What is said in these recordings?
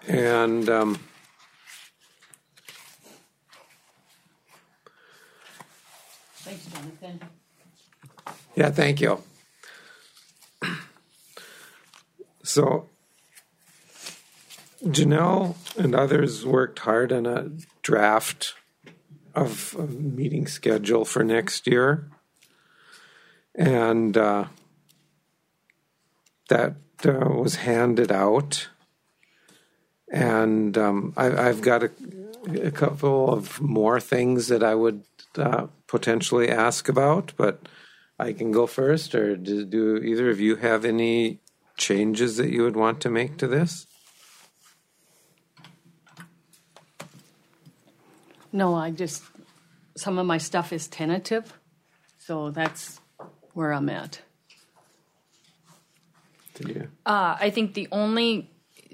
And Thanks, Jonathan. yeah, thank you. So Janelle and others worked hard on a draft of a meeting schedule for next year. And that was handed out. And I've got a couple of more things that I would potentially ask about, but I can go first, or do either of you have any changes that you would want to make to this? No, some of my stuff is tentative, so that's where I'm at. Yeah. I think the only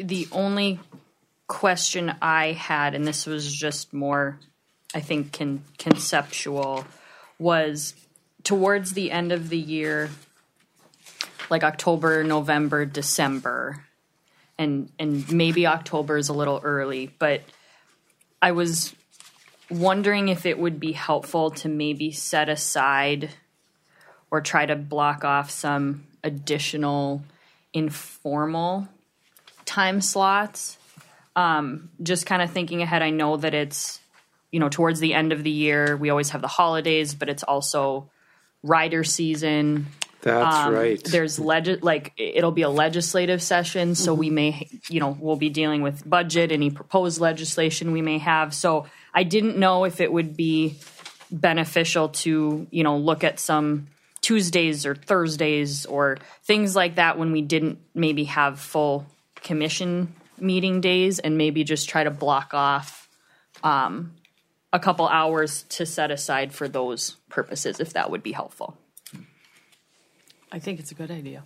question I had, and this was just more, I think, conceptual, was towards the end of the year, like October, November, December, and maybe October is a little early, but I was wondering if it would be helpful to maybe set aside or try to block off some additional informal time slots. Just kind of thinking ahead, I know that it's, towards the end of the year, we always have the holidays, but it's also rider season. That's right. There's it'll be a legislative session, so we may, we'll be dealing with budget, any proposed legislation we may have. So I didn't know if it would be beneficial to, look at some Tuesdays or Thursdays or things like that when we didn't maybe have full commission meeting days, and maybe just try to block off a couple hours to set aside for those purposes, if that would be helpful. I think it's a good idea.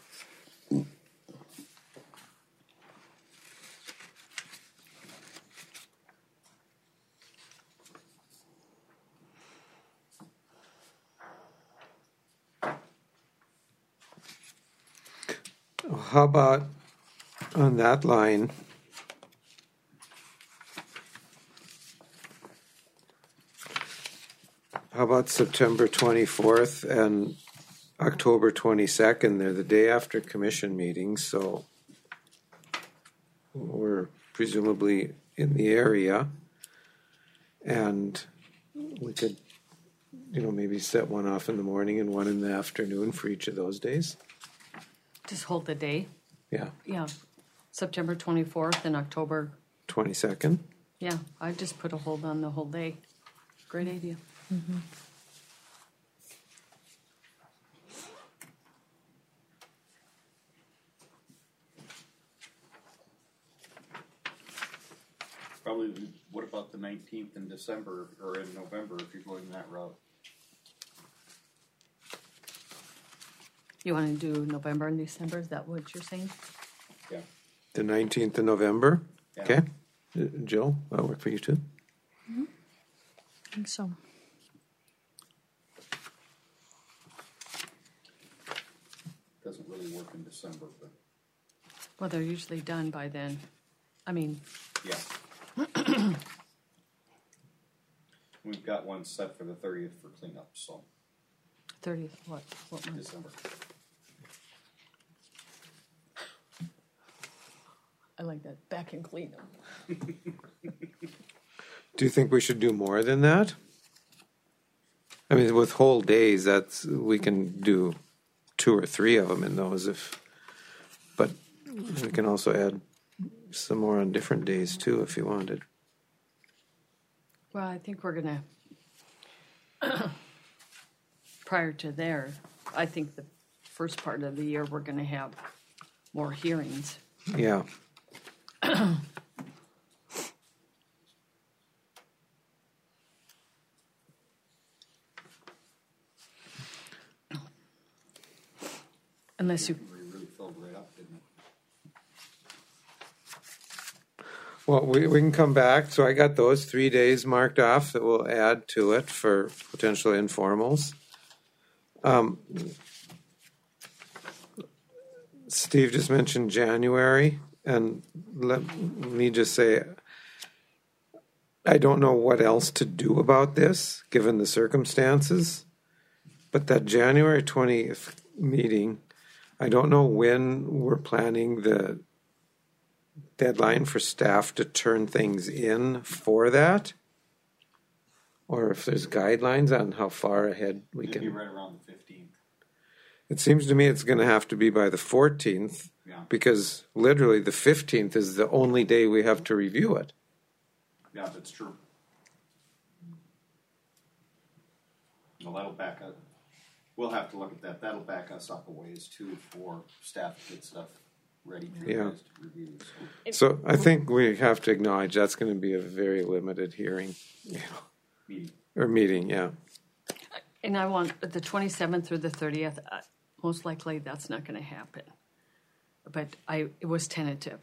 How about on that line? How about September 24th and October 22nd? They're the day after commission meetings, so we're presumably in the area. And we could, maybe set one off in the morning and one in the afternoon for each of those days. Just hold the day. Yeah. Yeah. September 24th and October 22nd. Yeah, I just put a hold on the whole day. Great idea. Mm-hmm. Probably, what about the 19th in December or in November if you're going that route? You want to do November and December? Is that what you're saying? Yeah. The 19th of November. Yeah. Okay. Jill, that'll work for you too. I think so. Doesn't really work in December, but Well, they're usually done by then. yeah. We've got one set for the 30th for cleanup, so 30th, what month? December. I like that. Back and clean them. Do you think we should do more than that? I mean, with whole days, we can do 2 or 3 of them in those, but we can also add some more on different days too if you wanted. Well, I think we're going to, prior to there, I think the first part of the year we're going to have more hearings. Yeah. Unless you, We really filled right up, didn't it? Well, we can come back. So I got those 3 days marked off that we'll add to it for potential informals. Steve just mentioned January, And let me just say, I don't know what else to do about this, given the circumstances. But that January 20th meeting, I don't know when we're planning the deadline for staff to turn things in for that, or if there's guidelines on how far ahead we It'd be can. right around the 15th. It seems to me it's going to have to be by the 14th, Yeah. because literally the 15th is the only day we have to review it. Yeah, that's true. Well, that'll back up. We'll have to look at that. That'll back us up a ways too for staff to get stuff ready for you Yeah. guys to review. So I think we have to acknowledge that's going to be a very limited hearing, meeting, yeah. And I want the 27th through the 30th, most likely that's not going to happen. But it was tentative.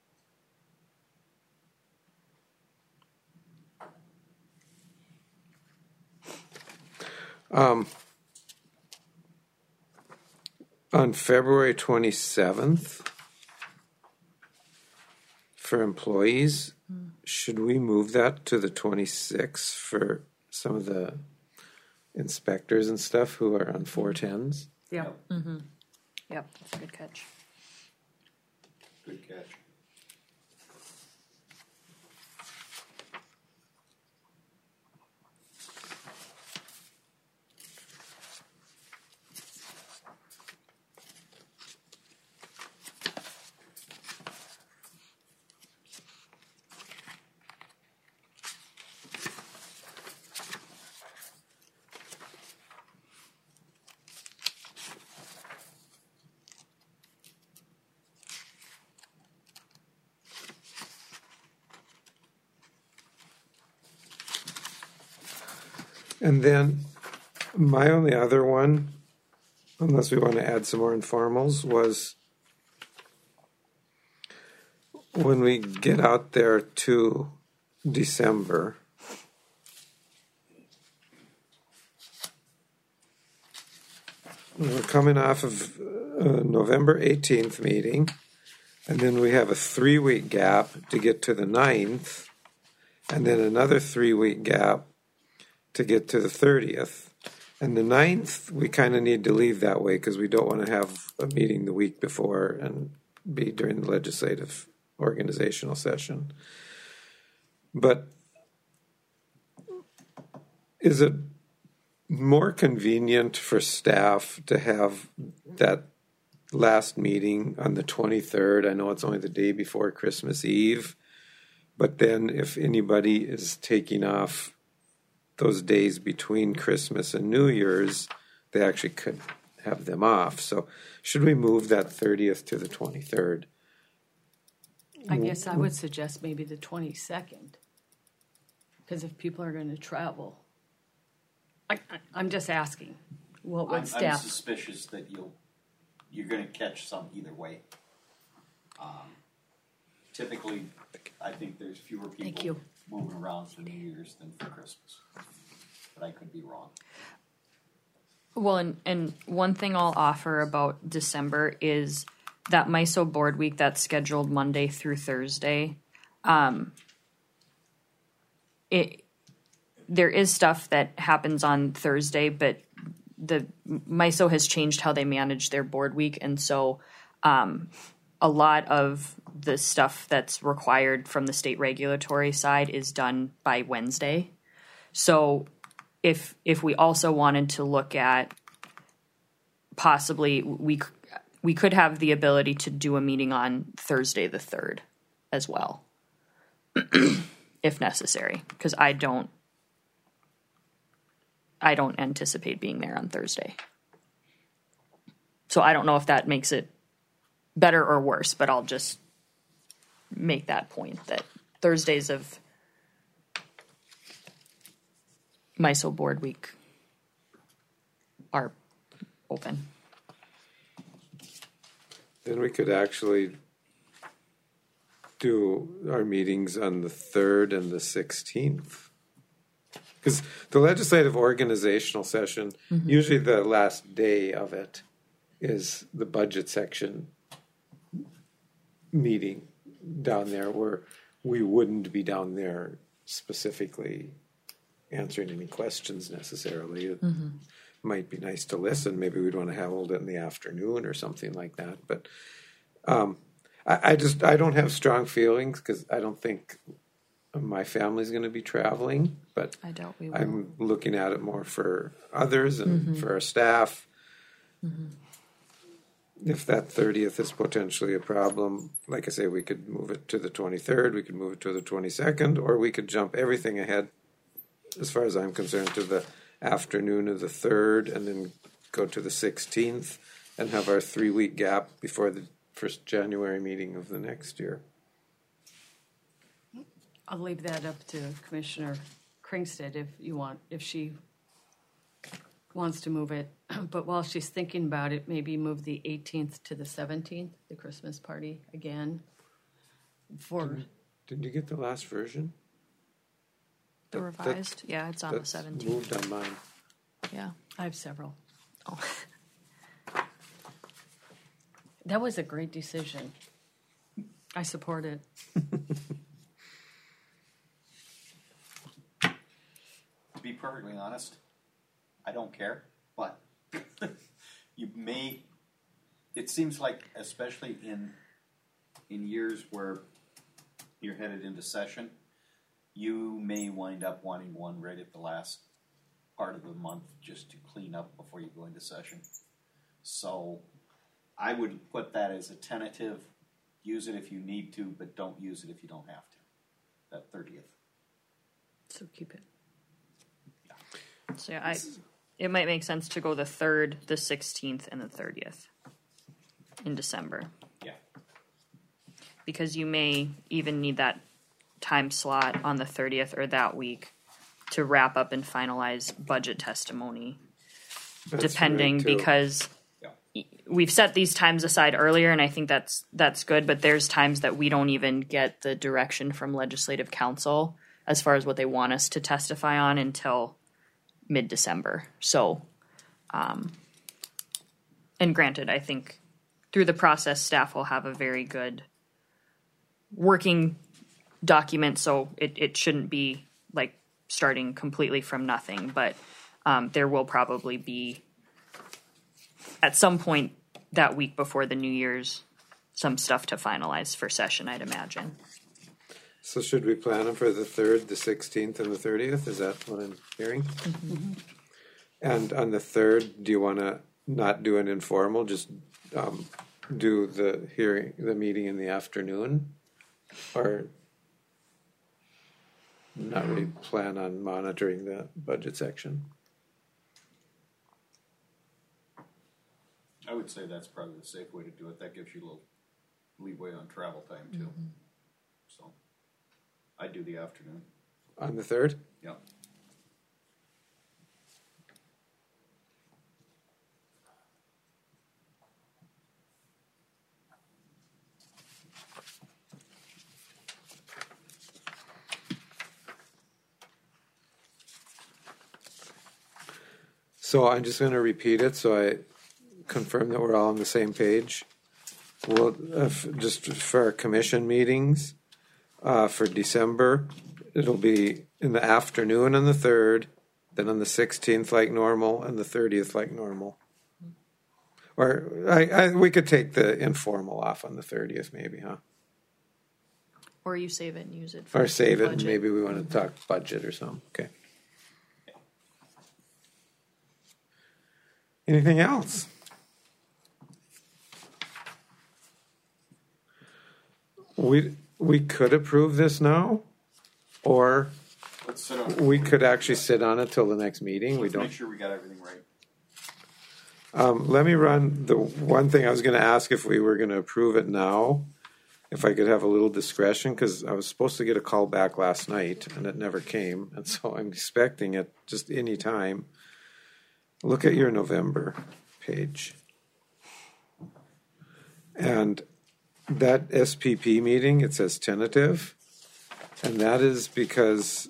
On February 27th, for employees, should we move that to the 26th for some of the inspectors and stuff who are on 410s? Yeah. Yep, that's a good catch. Good catch. And then my only other one, unless we want to add some more informals, was when we get out there to December, we're coming off of November 18th meeting, and then we have a 3-week gap to get to the 9th, and then another 3-week gap to get to the 30th. And the 9th, we kind of need to leave that way because we don't want to have a meeting the week before and be during the legislative organizational session. But is it more convenient for staff to have that last meeting on the 23rd? I know it's only the day before Christmas Eve, but then if anybody is taking off those days between Christmas and New Year's, they actually could have them off. So should we move that 30th to the 23rd? I guess I would suggest maybe the 22nd. Because if people are going to travel, I'm just asking. What would I'm staff? suspicious that you're going to catch some either way. Typically, I think there's fewer Thank people you. moving around for New Year's than for Christmas. But I could be wrong. Well, and one thing I'll offer about December is that MISO board week that's scheduled Monday through Thursday. There is stuff that happens on Thursday, but the MISO has changed how they manage their board week, and so a lot of the stuff that's required from the state regulatory side is done by Wednesday. So if we also wanted to look at possibly we could have the ability to do a meeting on Thursday the 3rd as well, if necessary, because I don't anticipate being there on Thursday. So I don't know if that makes it better or worse, but I'll just make that point that Thursdays of MISO board week are open. Then we could actually do our meetings on the 3rd and the 16th. Because the legislative organizational session, usually the last day of it is the budget section meeting. down there where we wouldn't be down there specifically answering any questions necessarily. It might be nice to listen. Maybe we'd want to hold it in the afternoon or something like that. But I don't have strong feelings because I don't think my family's going to be traveling. But I doubt we will. I'm looking at it more for others and for our staff. If that 30th is potentially a problem, like I say, we could move it to the 23rd, we could move it to the 22nd, or we could jump everything ahead, as far as I'm concerned, to the afternoon of the 3rd and then go to the 16th and have our 3-week gap before the first January meeting of the next year. I'll leave that up to Commissioner Kringstead if she wants to move it. But while she's thinking about it, maybe move the 18th to the 17th, the Christmas party again. Did you get the last version? The revised? Yeah, it's on the 17th. Moved on mine. Yeah. I have several. Oh. That was a great decision. I support it. To be perfectly honest, I don't care, but it seems like, especially in years where you're headed into session, you may wind up wanting one right at the last part of the month just to clean up before you go into session. So I would put that as a tentative. Use it if you need to, but don't use it if you don't have to. That 30th. So keep it. So yeah, it might make sense to go the 3rd, the 16th, and the 30th in December. Yeah. Because you may even need that time slot on the 30th or that week to wrap up and finalize budget testimony, depending, right, too. because we've set these times aside earlier, and I think that's good, but there's times that we don't even get the direction from Legislative Council as far as what they want us to testify on until mid-December. So, and granted, I think through the process, staff will have a very good working document, so it shouldn't be like starting completely from nothing, but there will probably be, at some point that week before the New Year's, some stuff to finalize for session, I'd imagine. So should we plan them for the 3rd, the 16th, and the 30th? Is that what I'm hearing? Mm-hmm. And on the 3rd, do you want to not do an informal, just do the meeting in the afternoon? Or not really plan on monitoring the budget section? I would say that's probably the safe way to do it. That gives you a little leeway on travel time, too. Mm-hmm. So I'd do the afternoon. On the 3rd? Yeah. So I'm just going to repeat it so I confirm that we're all on the same page. Well, just for our commission meetings for December, it'll be in the afternoon on the 3rd, then on the 16th like normal, and the 30th like normal. Or we could take the informal off on the 30th maybe, huh? Or you save it and use it for Or save it budget. and maybe we want to talk budget or something. Okay. Anything else? We could approve this now, or Let's sit on it. we could actually sit on it till the next meeting. Let's we don't. make sure we got everything right. Let me run the one thing I was going to ask if we were going to approve it now, if I could have a little discretion, because I was supposed to get a call back last night and it never came, and so I'm expecting it just any time. Look at your November page. And that SPP meeting, it says tentative, and that is because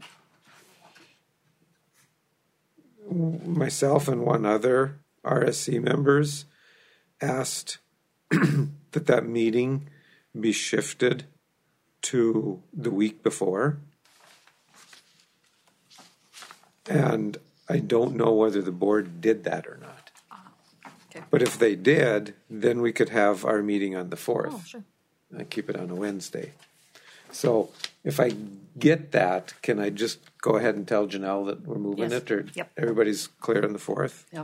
myself and one other RSC members asked that meeting be shifted to the week before. And I don't know whether the board did that or not. Okay. But if they did, then we could have our meeting on the 4th. Oh, sure. And keep it on a Wednesday. So if I get that, can I just go ahead and tell Janelle that we're moving Yes. it? Or Yep. everybody's clear on the 4th? Yep.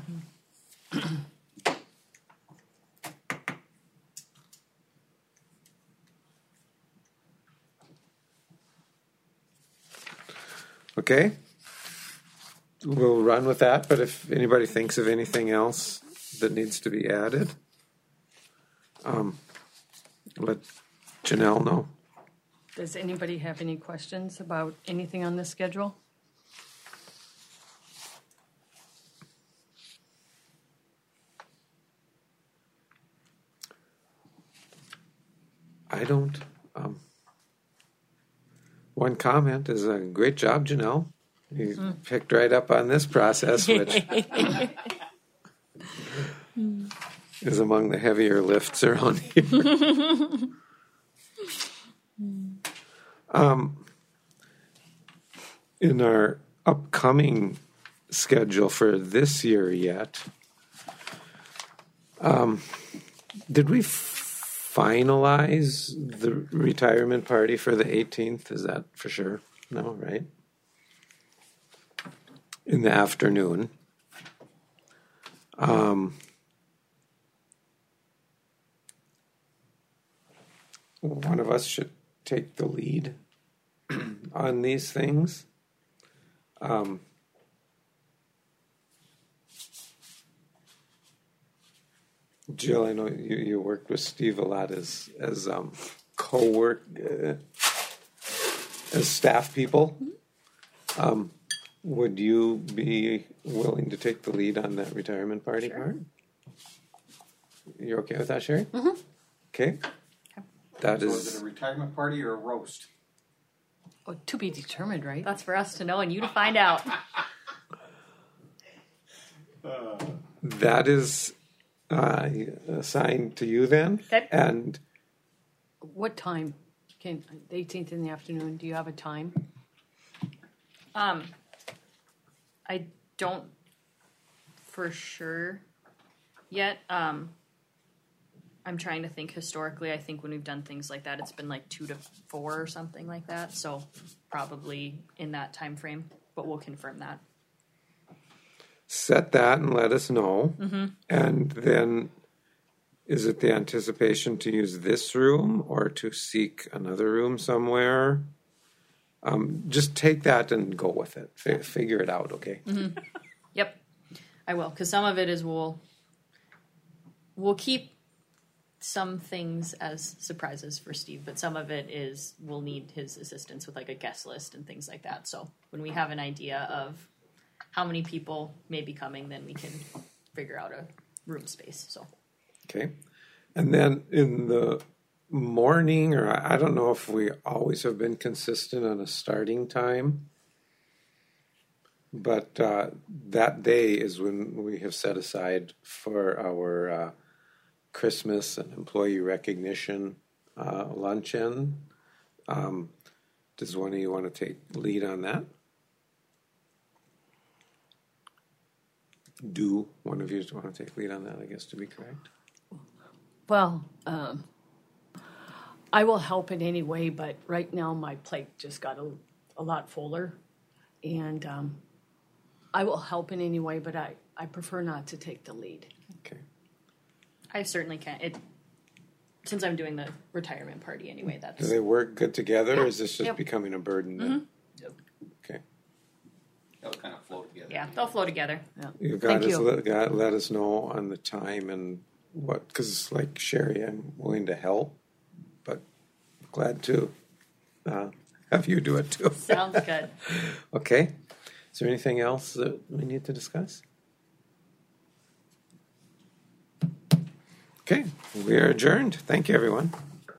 Okay. We'll run with that, but if anybody thinks of anything else that needs to be added, let Janelle know. Does anybody have any questions about anything on the schedule? I don't. One comment is a great job, Janelle. You picked right up on this process, which is among the heavier lifts around here. In our upcoming schedule for this year yet, did we finalize the retirement party for the 18th? Is that for sure? No, right? In the afternoon. One of us should take the lead on these things. Jill, I know you worked with Steve a lot as co-work, as staff people. Would you be willing to take the lead on that retirement party part? You're okay with that, Sherry? Mm-hmm. Okay. That So is. is it a retirement party or a roast? Oh, to be determined, right? That's for us to know and you to find out. That is assigned to you then. Okay. And What time? The 18th in the afternoon. Do you have a time? I don't for sure yet. I'm trying to think historically. I think when we've done things like that, it's been like 2 to 4 or something like that. So probably in that time frame, but we'll confirm that. set that and let us know. Mm-hmm. And then is it the anticipation to use this room or to seek another room somewhere? Just take that and go with it. Figure it out, okay? Mm-hmm. Yep, I will. Because some of it is we'll keep some things as surprises for Steve, but some of it is we'll need his assistance with like a guest list and things like that. So when we have an idea of how many people may be coming, then we can figure out a room space. So Okay. And then in the morning, or I don't know if we always have been consistent on a starting time, but that day is when we have set aside for our Christmas and employee recognition luncheon. Does one of you want to take lead on that? Do one of you want to take lead on that, I guess, to be correct? Well, I will help in any way, but right now my plate just got a lot fuller. And I will help in any way, but I prefer not to take the lead. Okay. I certainly can. Since I'm doing the retirement party anyway, that's... Do they work good together, or is this just Yep. becoming a burden then? Yep. Okay. They'll kind of flow together. Yeah, they'll flow together. Yeah. You Thank guys you. let us know on the time and what, because like Sherry, I'm willing to help, but glad to have you do it too. Sounds good. Okay. Is there anything else that we need to discuss? Okay, we are adjourned. Thank you, everyone.